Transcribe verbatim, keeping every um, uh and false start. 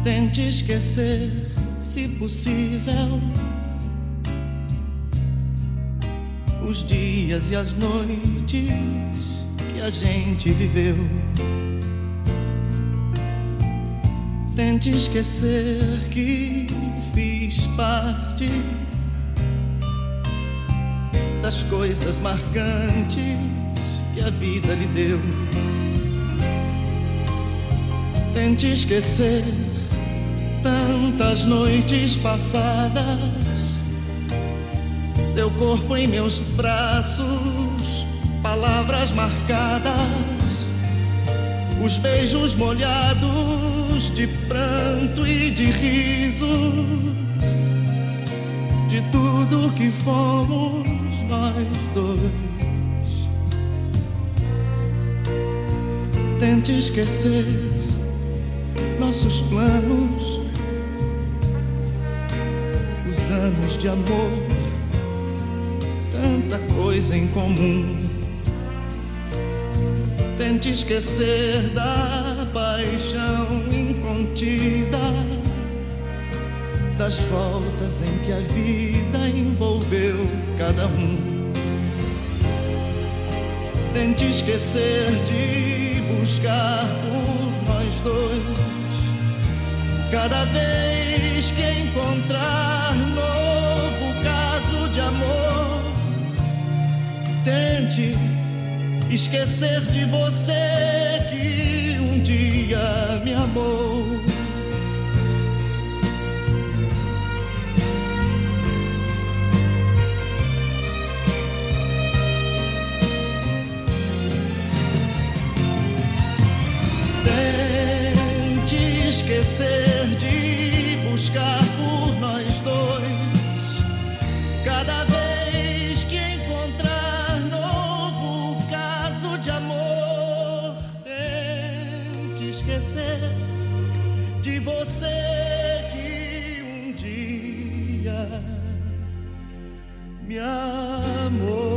Tente esquecer, se possível, os dias e as noites que a gente viveu. Tente esquecer que fiz parte das coisas marcantes que a vida lhe deu. Tente esquecer tantas noites passadas, seu corpo em meus braços, palavras marcadas, os beijos molhados de pranto e de riso, de tudo que fomos nós dois. Tente esquecer nossos planos, os anos de amor, tanta coisa em comum. Tente esquecer da paixão incontida, das voltas em que a vida envolveu cada um. Tente esquecer de buscar por nós dois, cada vez que encontrar novo caso de amor. Tente esquecer de você que um dia me amou. Tente esquecer de buscar por nós dois, cada vez que encontrar novo caso de amor. Tente esquecer de você que um dia me amou.